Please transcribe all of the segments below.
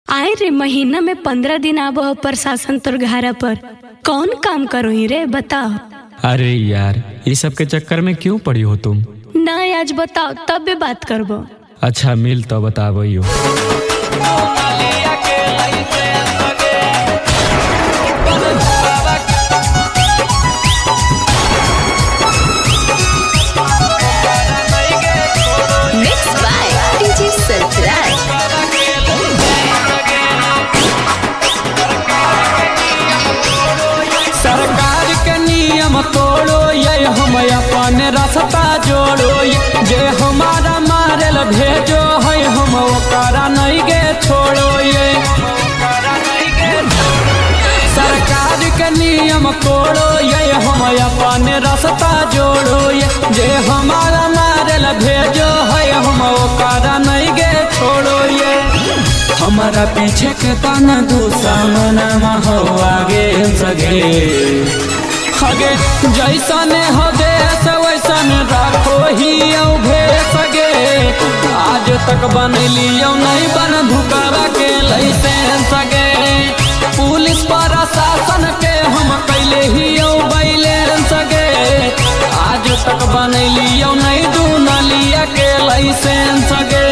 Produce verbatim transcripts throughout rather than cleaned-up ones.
आए रे महीना में पंद्रह दिन आबो प्रशासन तोर घारा पर कौन काम करो ही रे बताओ। अरे यार ये सब के चक्कर में क्यों पड़ी हो तुम? ना आज बताओ तब भी बात करबो। अच्छा मिल तो बताबो। सरकार के नियम तोड़ो ये हम अपन रास्ता जोड़ो ये जे हमारा मारल भेजो है हम ओकरा नहीं गे छोड़ो ये सरकार के नियम तोड़ो ये हम अपन रास्ता जोड़ो ये जे हमारा मारल भेजो है हम ओकरा नहीं गे छोड़ो ये हमारा पीछे के ताना दुश्मन हो आगे सगे हगे जैसन हो देश वैसन राखो ही भे सगे आज तक बनलियो नहीं बन धुकावा के लाइसेंस सगे पुलिस प्रशासन के हम कैले ही बैलेंस सगे आज तक बनलियो नहीं दू नालिया के लाइसेंस सगे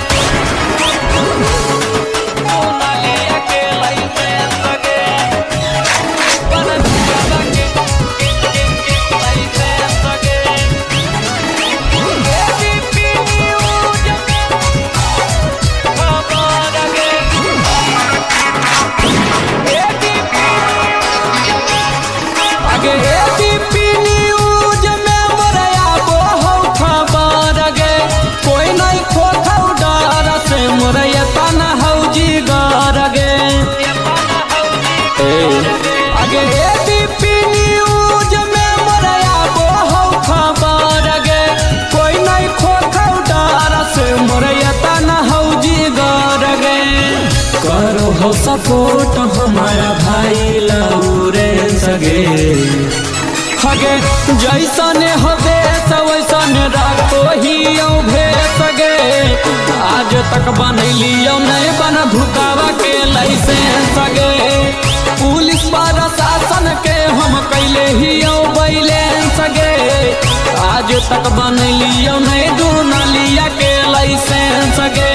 हो सपोर्ट हमारा भाई लौरे सगे हगे जैसन हो देश वैसन राखो ही भे सगे आज तक बनलियो नहीं बन धुकावा के लाइसेंस सगे पुलिस प्रशासन के हम कैले ही बैलेंस सगे आज तक बनलियो नहीं दू नालिया के लाइसेंस सगे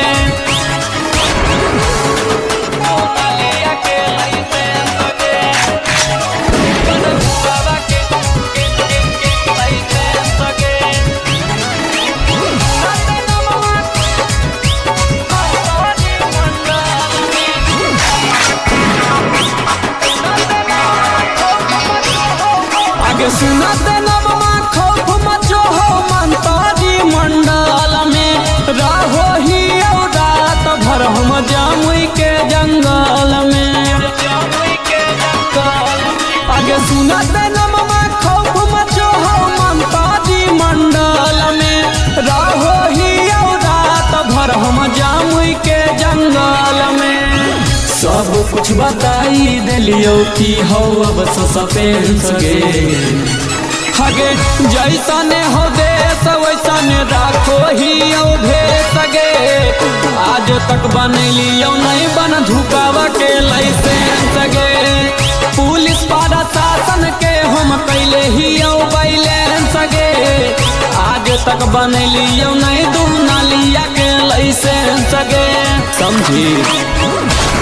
सुनत नबमा खौफ मचो हो मंतारी मंडल में रहो ही रात भर हम जामुई के जंगल में आगे सुनत नबमा खौफ मचो हो मंतारी मंडल में रहो ही रात भर हम जामुई के जंगल में सब कुछ बताई दिलियो की हो अब सस्पेंस गे हगे जैसन हो देश वैसन राखो ही भे सगे आज तक बनलियो नहीं बन धुकावा के लाइसेंस गे पुलिस प्रशासन के हम कैले ही बैलेंस गे आज तक बनलियो नहीं दू नालिया के लाइसेंस गे समझी।